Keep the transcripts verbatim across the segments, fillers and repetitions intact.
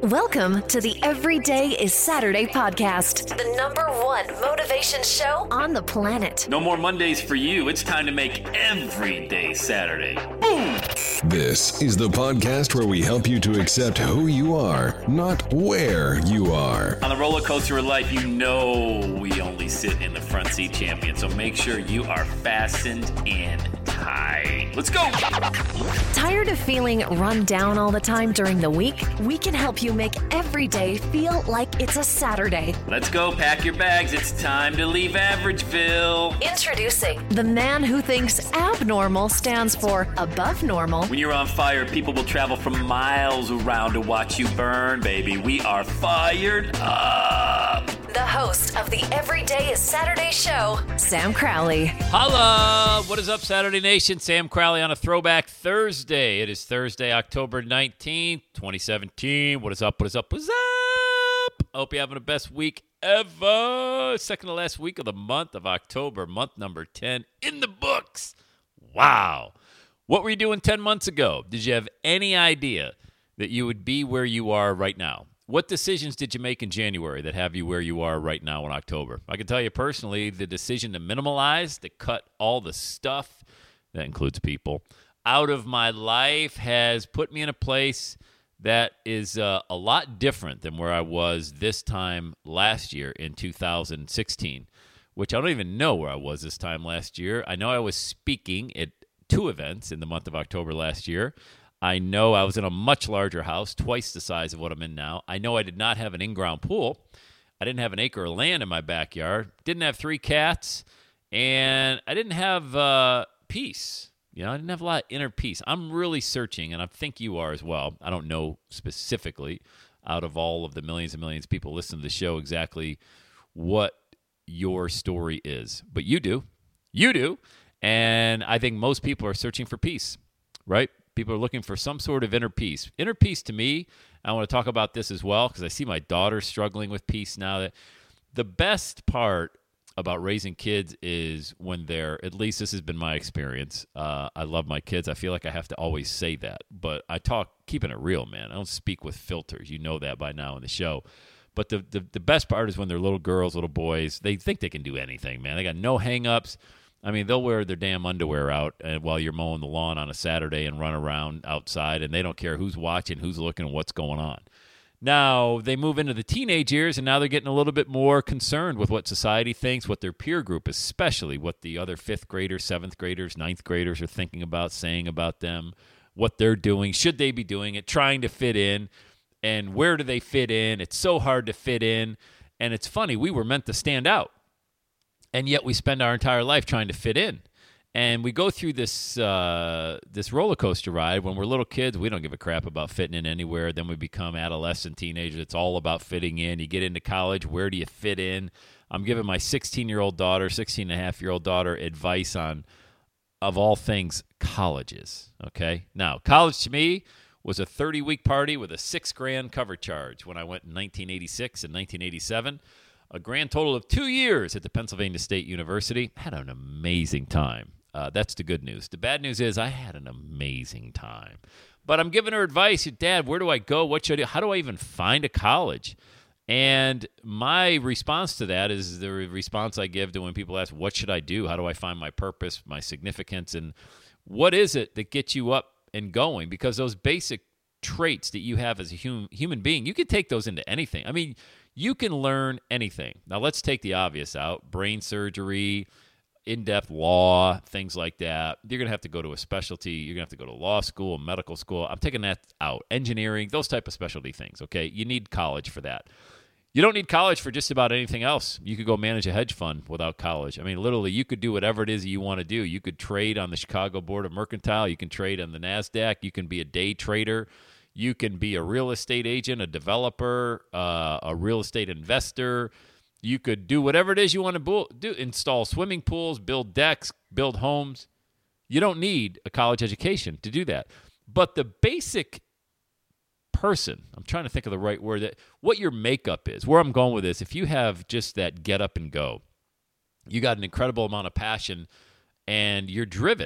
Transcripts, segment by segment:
Welcome to the Everyday is Saturday podcast, the number one motivation show on the planet. No more Mondays for you. It's time to make every day Saturday. Boom! This is the podcast where we help you to accept who you are, not where you are. On the roller coaster of life, you know we only sit in the front seat, champion. So make sure you are fastened in tight. Let's go! Tired of feeling run down all the time during the week? We can help you make every day feel like it's a Saturday. Let's go, pack your bags. It's time to leave Averageville. Introducing the man who thinks abnormal stands for above normal. When you're on fire, people will travel from miles around to watch you burn, baby. We are fired up. The host of the Everyday is Saturday show, Sam Crowley. Holla! What is up, Saturday Nation? Sam Crowley on a Throwback Thursday. It is Thursday, October nineteenth, twenty seventeen. What is up? What is up? What's up? I hope you're having the best week ever. Second to last week of the month of October, month number ten in the books. Wow. What were you doing ten months ago? Did you have any idea that you would be where you are right now? What decisions did you make in January that have you where you are right now in October? I can tell you personally, the decision to minimalize, to cut all the stuff, that includes people, out of my life has put me in a place that is uh, a lot different than where I was this time last year in two thousand sixteen, which I don't even know where I was this time last year. I know I was speaking at two events in the month of October last year. I know I was in a much larger house, twice the size of what I'm in now. I know I did not have an in-ground pool. I didn't have an acre of land in my backyard. Didn't have three cats. And I didn't have uh, peace. You know, I didn't have a lot of inner peace. I'm really searching, and I think you are as well. I don't know specifically out of all of the millions and millions of people listening to the show exactly what your story is. But you do. You do. And I think most people are searching for peace, right? People are looking for some sort of inner peace. Inner peace to me, I want to talk about this as well because I see my daughter struggling with peace now. That the best part about raising kids is when they're, at least this has been my experience. Uh, I love my kids. I feel like I have to always say that. But I talk, keeping it real, man. I don't speak with filters. You know that by now in the show. But the, the, the best part is when they're little girls, little boys, they think they can do anything, man. They got no hang-ups. I mean, they'll wear their damn underwear out uh, while you're mowing the lawn on a Saturday and run around outside, and they don't care who's watching, who's looking, and what's going on. Now, they move into the teenage years, and now they're getting a little bit more concerned with what society thinks, what their peer group, especially what the other fifth graders, seventh graders, ninth graders are thinking about, saying about them, what they're doing, should they be doing it, trying to fit in, and where do they fit in? It's so hard to fit in, and it's funny, we were meant to stand out. And yet we spend our entire life trying to fit in. And we go through this uh, this roller coaster ride. When we're little kids, we don't give a crap about fitting in anywhere. Then we become adolescent teenagers. It's all about fitting in. You get into college, where do you fit in? I'm giving my sixteen-year-old daughter, sixteen-and-a-half-year-old daughter advice on, of all things, colleges. Okay? Now, college to me was a thirty-week party with a six grand cover charge when I went in nineteen eighty-six and nineteen eighty-seven. A grand total of two years at the Pennsylvania State University. Had an amazing time. Uh, that's the good news. The bad news is I had an amazing time. But I'm giving her advice. Dad, where do I go? What should I do? How do I even find a college? And my response to that is the response I give to when people ask, what should I do? How do I find my purpose, my significance? And what is it that gets you up and going? Because those basic traits that you have as a hum- human being, you can take those into anything. I mean, you can learn anything. Now, let's take the obvious out. Brain surgery, in-depth law, things like that. You're going to have to go to a specialty. You're going to have to go to law school, medical school. I'm taking that out. Engineering, those type of specialty things, okay? You need college for that. You don't need college for just about anything else. You could go manage a hedge fund without college. I mean, literally, you could do whatever it is you want to do. You could trade on the Chicago Board of Mercantile. You can trade on the NASDAQ. You can be a day trader. You can be a real estate agent, a developer, uh, a real estate investor. You could do whatever it is you want to do, install swimming pools, build decks, build homes. You don't need a college education to do that. But the basic person, I'm trying to think of the right word, that what your makeup is, where I'm going with this, if you have just that get up and go, you got an incredible amount of passion and you're driven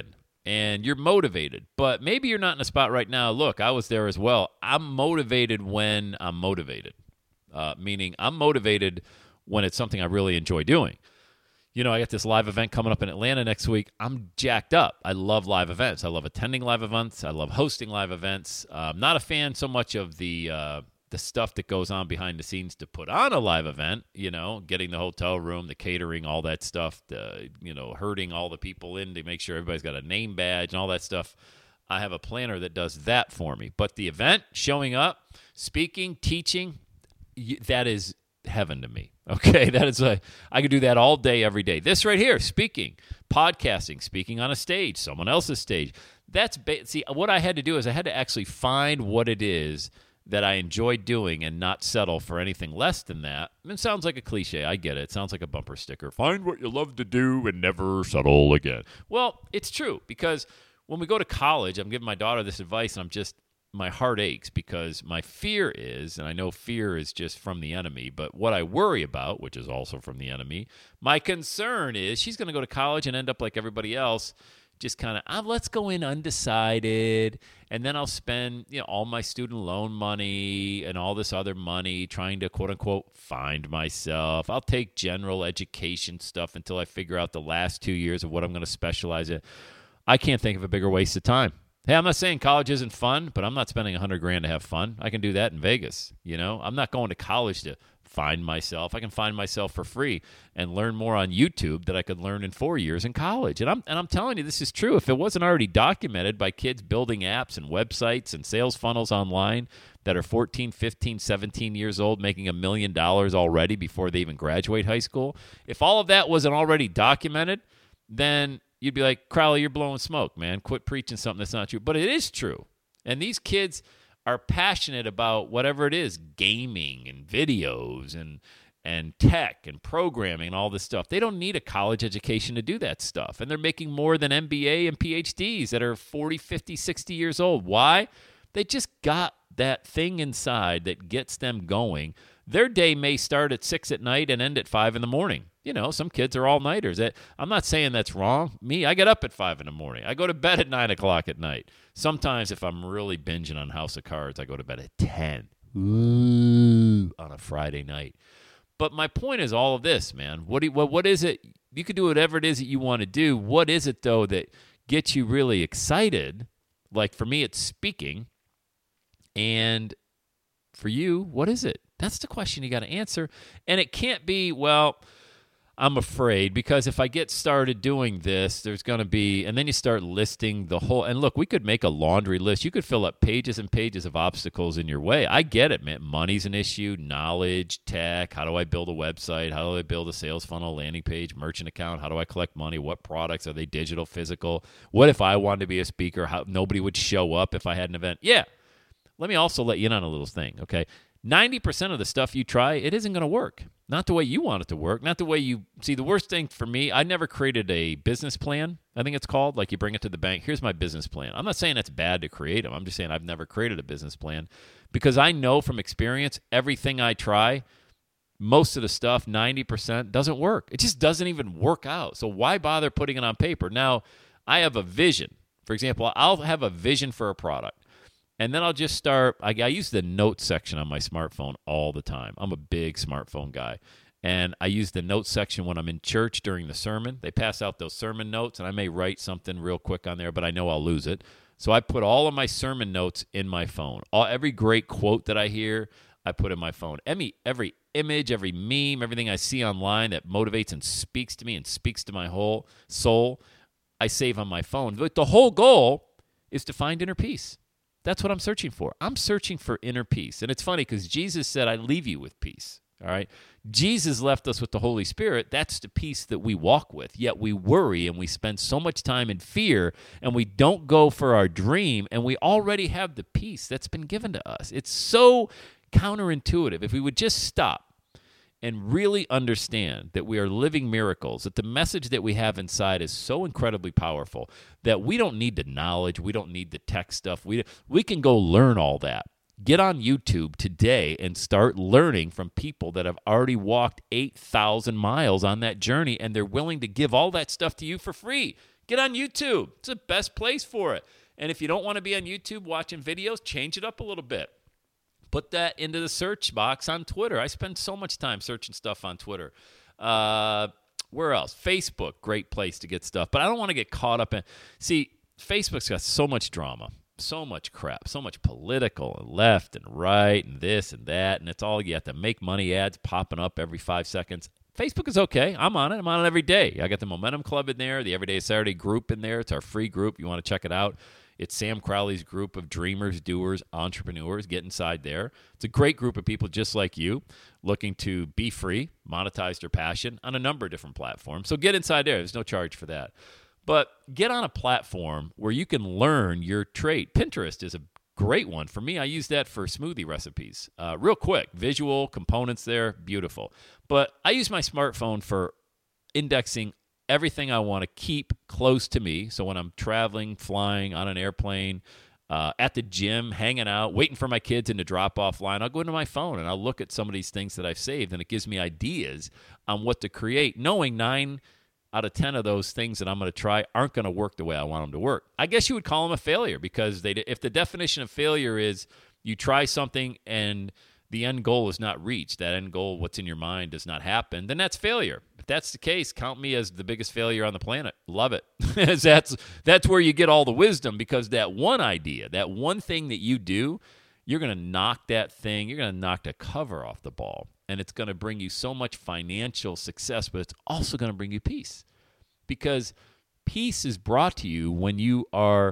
and you're motivated, but maybe you're not in a spot right now. Look, I was there as well. I'm motivated when I'm motivated, uh, meaning I'm motivated when it's something I really enjoy doing. You know, I got this live event coming up in Atlanta next week. I'm jacked up. I love live events. I love attending live events. I love hosting live events. Uh, I'm not a fan so much of the uh, the stuff that goes on behind the scenes to put on a live event, you know, getting the hotel room, the catering, all that stuff, the, you know, herding all the people in to make sure everybody's got a name badge and all that stuff. I have a planner that does that for me. But the event, showing up, speaking, teaching, that is heaven to me. Okay, that is a, I could do that all day, every day. This right here, speaking, podcasting, speaking on a stage, someone else's stage. That's ba- see, what I had to do is I had to actually find what it is that I enjoy doing and not settle for anything less than that. It sounds like a cliche. I get it. It sounds like a bumper sticker. Find what you love to do and never settle again. Well, it's true, because when we go to college, I'm giving my daughter this advice, and I'm just, my heart aches, because my fear is, and I know fear is just from the enemy, but what I worry about, which is also from the enemy, my concern is she's going to go to college and end up like everybody else, just kind of, ah, let's go in undecided, and then I'll spend, you know, all my student loan money and all this other money trying to, quote-unquote, find myself. I'll take general education stuff until I figure out the last two years of what I'm going to specialize in. I can't think of a bigger waste of time. Hey, I'm not saying college isn't fun, but I'm not spending a hundred grand to have fun. I can do that in Vegas. You know, I'm not going to college to find myself. I can find myself for free and learn more on YouTube that I could learn in four years in college. And I'm and I'm telling you, this is true. If it wasn't already documented by kids building apps and websites and sales funnels online that are fourteen, fifteen, seventeen years old, making a million dollars already before they even graduate high school, if all of that wasn't already documented, then you'd be like, Crowley, you're blowing smoke, man. Quit preaching something that's not true. But it is true. And these kids are passionate about whatever it is, gaming and videos and and tech and programming and all this stuff. They don't need a college education to do that stuff. And they're making more than M B A and P H Ds that are forty, fifty, sixty years old. Why? They just got that thing inside that gets them going. Their day may start at six at night and end at five in the morning. You know, some kids are all-nighters. I'm not saying that's wrong. Me, I get up at five in the morning. I go to bed at nine o'clock at night. Sometimes if I'm really binging on House of Cards, I go to bed at ten. Ooh, on a Friday night. But my point is all of this, man. What, do you, what, what is it? You can do whatever it is that you want to do. What is it, though, that gets you really excited? Like, for me, it's speaking. And for you, what is it? That's the question you got to answer. And it can't be, well, I'm afraid, because if I get started doing this, there's going to be, and then you start listing the whole, and look, we could make a laundry list. You could fill up pages and pages of obstacles in your way. I get it, man. Money's an issue, knowledge, tech. How do I build a website? How do I build a sales funnel, landing page, merchant account? How do I collect money? What products? Are they digital, physical? What if I wanted to be a speaker? How nobody would show up if I had an event? Yeah. Let me also let you in on a little thing, okay? ninety percent of the stuff you try, it isn't going to work. Not the way you want it to work. Not the way you... See, the worst thing for me, I never created a business plan, I think it's called. Like, you bring it to the bank. Here's my business plan. I'm not saying that's bad to create them. I'm just saying I've never created a business plan, because I know from experience, everything I try, most of the stuff, ninety percent, doesn't work. It just doesn't even work out. So why bother putting it on paper? Now, I have a vision. For example, I'll have a vision for a product. And then I'll just start, I, I use the notes section on my smartphone all the time. I'm a big smartphone guy. And I use the notes section when I'm in church during the sermon. They pass out those sermon notes, and I may write something real quick on there, but I know I'll lose it. So I put all of my sermon notes in my phone. All, every great quote that I hear, I put in my phone. Every, every image, every meme, everything I see online that motivates and speaks to me and speaks to my whole soul, I save on my phone. But the whole goal is to find inner peace. That's what I'm searching for. I'm searching for inner peace. And it's funny because Jesus said, I leave you with peace. All right? Jesus left us with the Holy Spirit. That's the peace that we walk with. Yet we worry and we spend so much time in fear, and we don't go for our dream, and we already have the peace that's been given to us. It's so counterintuitive. If we would just stop and really understand that we are living miracles, that the message that we have inside is so incredibly powerful that we don't need the knowledge, we don't need the tech stuff. We, we can go learn all that. Get on YouTube today and start learning from people that have already walked eight thousand miles on that journey, and they're willing to give all that stuff to you for free. Get on YouTube. It's the best place for it. And if you don't want to be on YouTube watching videos, change it up a little bit. Put that into the search box on Twitter. I spend so much time searching stuff on Twitter. Uh, where else? Facebook, great place to get stuff. But I don't want to get caught up in... See, Facebook's got so much drama, so much crap, so much political and left and right and this and that. And it's all you have to make money ads popping up every five seconds. Facebook is okay. I'm on it. I'm on it every day. I got the Momentum Club in there, the Everyday Saturday group in there. It's our free group. You want to check it out. It's Sam Crowley's group of dreamers, doers, entrepreneurs. Get inside there. It's a great group of people just like you looking to be free, monetize their passion on a number of different platforms. So get inside there. There's no charge for that. But get on a platform where you can learn your trade. Pinterest is a great one. For me, I use that for smoothie recipes. Uh, real quick, visual components there, beautiful. But I use my smartphone for indexing everything I want to keep close to me. So when I'm traveling, flying, on an airplane, uh, at the gym, hanging out, waiting for my kids in the drop-off line, I'll go into my phone and I'll look at some of these things that I've saved, and it gives me ideas on what to create, knowing nine out of ten of those things that I'm going to try aren't going to work the way I want them to work. I guess you would call them a failure, because they, if the definition of failure is you try something and the end goal is not reached, that end goal, what's in your mind, does not happen, then that's failure. If that's the case, count me as the biggest failure on the planet. Love it. that's, that's where you get all the wisdom, because that one idea, that one thing that you do, you're going to knock that thing, you're going to knock the cover off the ball. And it's going to bring you so much financial success, but it's also going to bring you peace. Because peace is brought to you when you are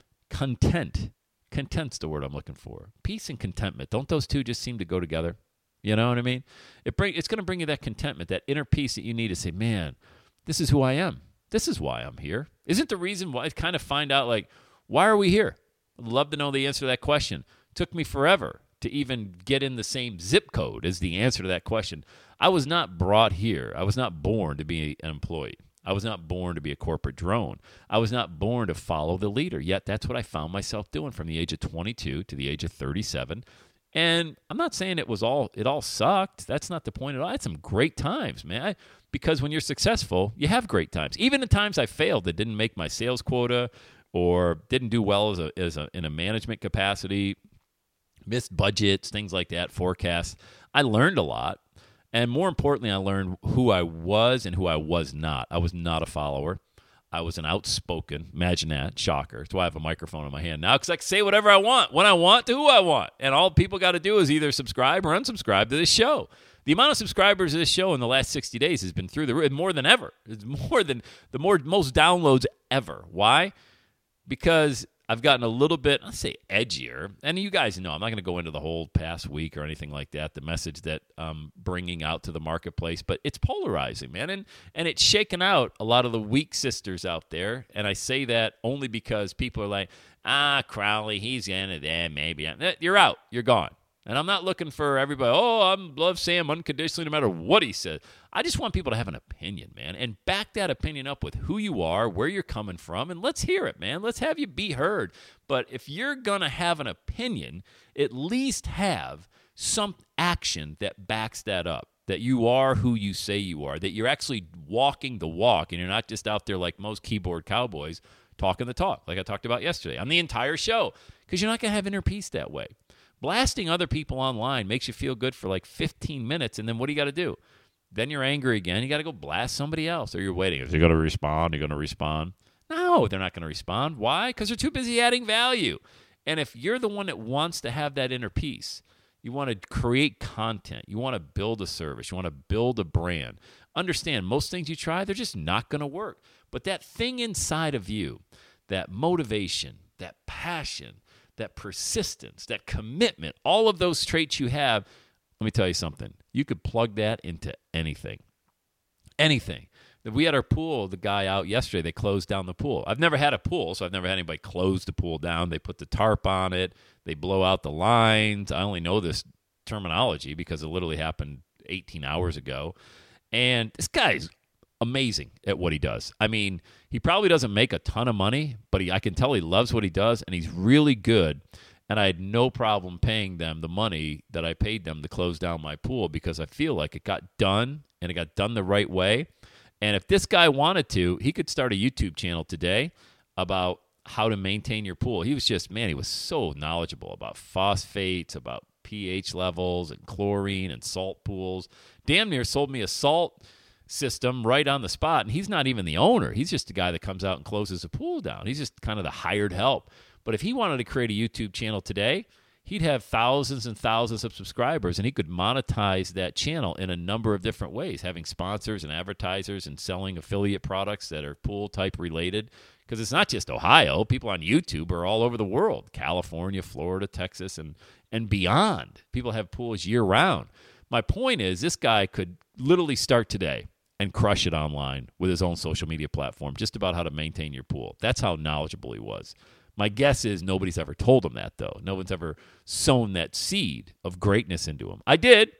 content. Content's the word I'm looking for. Peace and contentment. Don't those two just seem to go together? You know what I mean? It bring, it's going to bring you that contentment, that inner peace that you need to say, man, this is who I am. This is why I'm here. Isn't the reason why I kind of find out, like, why are we here? I'd love to know the answer to that question. It took me forever to even get in the same zip code as the answer to that question. I was not brought here. I was not born to be an employee. I was not born to be a corporate drone. I was not born to follow the leader. Yet that's what I found myself doing from the age of twenty-two to the age of thirty-seven. And I'm not saying it was all, it all sucked. That's not the point at all. I had some great times, man. I, because when you're successful, you have great times. Even the times I failed that didn't make my sales quota or didn't do well as a, as a in a management capacity, missed budgets, things like that, forecasts. I learned a lot. And more importantly, I learned who I was and who I was not. I was not a follower. I was an outspoken, imagine that, shocker. That's why I have a microphone in my hand now, because I can say whatever I want, when I want, to who I want. And all people got to do is either subscribe or unsubscribe to this show. The amount of subscribers to this show in the last sixty days has been through the roof, more than ever. It's more than the more most downloads ever. Why? Because I've gotten a little bit, I'll say edgier. And you guys know, I'm not going to go into the whole past week or anything like that, the message that I'm bringing out to the marketplace, but it's polarizing, man. And and it's shaken out a lot of the weak sisters out there. And I say that only because people are like, ah, Crowley, he's in it, eh, maybe. You're out. You're gone. And I'm not looking for everybody, oh, I love Sam unconditionally no matter what he says. I just want people to have an opinion, man, and back that opinion up with who you are, where you're coming from, and let's hear it, man. Let's have you be heard. But if you're going to have an opinion, at least have some action that backs that up, that you are who you say you are, that you're actually walking the walk, and you're not just out there like most keyboard cowboys talking the talk, like I talked about yesterday on the entire show, because you're not going to have inner peace that way. Blasting other people online makes you feel good for like fifteen minutes, and then what do you got to do? Then you're angry again. You got to go blast somebody else, or you're waiting. Is he going to respond? Are you going to respond? No, they're not going to respond. Why? Because they're too busy adding value. And if you're the one that wants to have that inner peace, you want to create content, you want to build a service, you want to build a brand, understand most things you try, they're just not going to work. But that thing inside of you, that motivation, that passion, that persistence, that commitment, all of those traits you have, let me tell you something. You could plug that into anything. Anything. We had our pool, the guy out yesterday, they closed down the pool. I've never had a pool, so I've never had anybody close the pool down. They put the tarp on it. They blow out the lines. I only know this terminology because it literally happened eighteen hours ago. And this guy's amazing at what he does. I mean, he probably doesn't make a ton of money, but he, I can tell he loves what he does, and he's really good. And I had no problem paying them the money that I paid them to close down my pool because I feel like it got done, and it got done the right way. And if this guy wanted to, he could start a YouTube channel today about how to maintain your pool. He was just, man, he was so knowledgeable about phosphates, about pH levels and chlorine and salt pools. Damn near sold me a salt system right on the spot. And he's not even the owner. He's just the guy that comes out and closes the pool down. He's just kind of the hired help. But if he wanted to create a YouTube channel today, he'd have thousands and thousands of subscribers, and he could monetize that channel in a number of different ways, having sponsors and advertisers and selling affiliate products that are pool-type related. Because it's not just Ohio. People on YouTube are all over the world, California, Florida, Texas, and, and beyond. People have pools year-round. My point is this guy could literally start today and crush it online with his own social media platform, just about how to maintain your pool. That's how knowledgeable he was. My guess is nobody's ever told him that, though. No one's ever sown that seed of greatness into him. I did.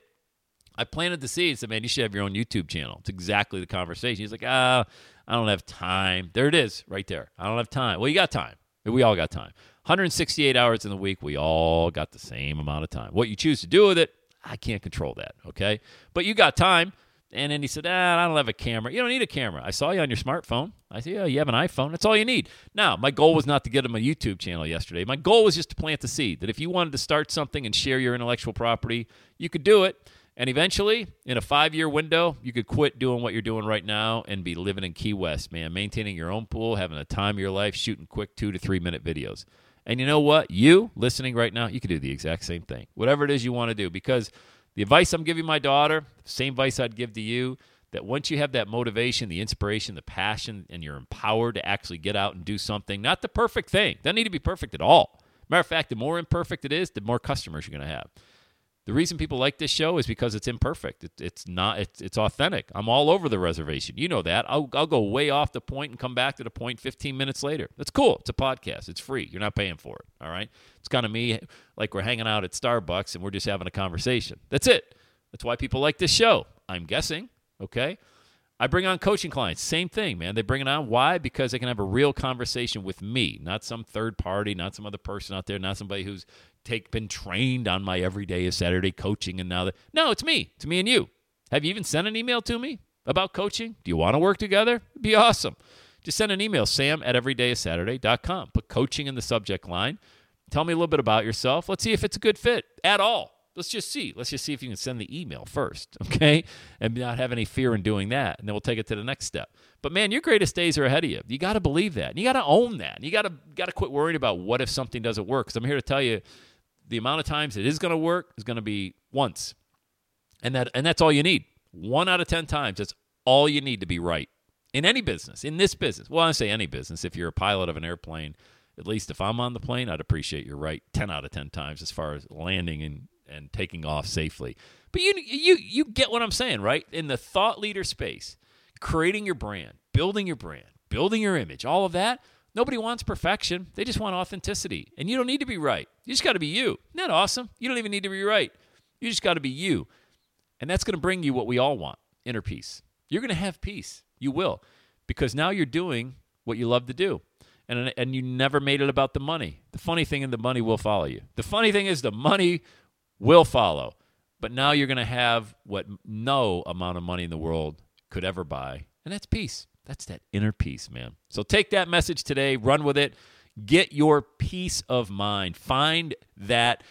I planted the seed and said, man, you should have your own YouTube channel. It's exactly the conversation. He's like, ah, I don't have time. There it is right there. I don't have time. Well, you got time. We all got time. one hundred sixty-eight hours in the week, we all got the same amount of time. What you choose to do with it, I can't control that, okay? But you got time. And then he said, ah, I don't have a camera. You don't need a camera. I saw you on your smartphone. I said, yeah, you have an iPhone. That's all you need. Now, my goal was not to get him a YouTube channel yesterday. My goal was just to plant the seed, that if you wanted to start something and share your intellectual property, you could do it. And eventually, in a five-year window, you could quit doing what you're doing right now and be living in Key West, man, maintaining your own pool, having the time of your life, shooting quick two- to three-minute videos. And you know what? You, listening right now, you could do the exact same thing, whatever it is you want to do, because the advice I'm giving my daughter, the same advice I'd give to you, that once you have that motivation, the inspiration, the passion, and you're empowered to actually get out and do something, not the perfect thing. Doesn't need to be perfect at all. Matter of fact, the more imperfect it is, the more customers you're going to have. The reason people like this show is because it's imperfect. It, it's not. It's, it's authentic. I'm all over the reservation. You know that. I'll, I'll go way off the point and come back to the point fifteen minutes later. That's cool. It's a podcast. It's free. You're not paying for it. All right. It's kind of me, like we're hanging out at Starbucks and we're just having a conversation. That's it. That's why people like this show. I'm guessing. Okay. I bring on coaching clients. Same thing, man. They bring it on. Why? Because they can have a real conversation with me, not some third party, not some other person out there, not somebody who's take been trained on my everyday is Saturday coaching and now that. No, it's me. It's me and you. Have you even sent an email to me about coaching? Do you want to work together? It'd be awesome. Just send an email, sam at everyday is saturday dot com. Put coaching in the subject line. Tell me a little bit about yourself. Let's see if it's a good fit at all. Let's just see. Let's just see if you can send the email first, okay? And not have any fear in doing that. And then we'll take it to the next step. But, man, your greatest days are ahead of you. You got to believe that. And you got to own that. And you got to got to quit worrying about what if something doesn't work. Because I'm here to tell you the amount of times it is going to work is going to be once. And that and that's all you need. One out of ten times, that's all you need to be right. In any business, in this business. Well, I say any business. If you're a pilot of an airplane, at least if I'm on the plane, I'd appreciate you're right ten out of ten times as far as landing and and taking off safely. But you you you get what I'm saying, right? In the thought leader space, creating your brand, building your brand, building your image, all of that, nobody wants perfection. They just want authenticity. And you don't need to be right. You just got to be you. Isn't that awesome? You don't even need to be right. You just got to be you. And that's going to bring you what we all want, inner peace. You're going to have peace. You will. Because now you're doing what you love to do. And, and you never made it about the money. The funny thing is the money will follow you. The funny thing is the money will follow. But now you're going to have what no amount of money in the world could ever buy, and that's peace. That's that inner peace, man. So take that message today, run with it, get your peace of mind. Find that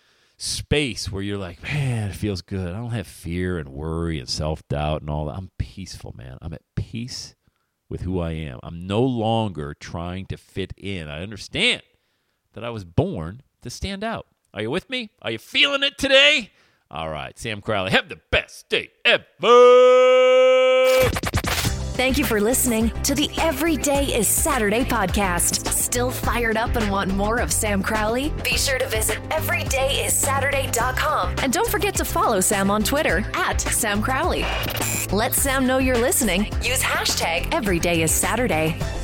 space where you're like, man, it feels good. I don't have fear and worry and self-doubt and all that. I'm peaceful, man. I'm at peace with who I am. I'm no longer trying to fit in. I understand that I was born to stand out. Are you with me? Are you feeling it today? All right, Sam Crowley, have the best day ever. Thank you for listening to the Everyday is Saturday podcast. Still fired up and want more of Sam Crowley? Be sure to visit everyday is saturday dot com. And don't forget to follow Sam on Twitter at Sam Crowley. Let Sam know you're listening. Use hashtag Everyday is Saturday.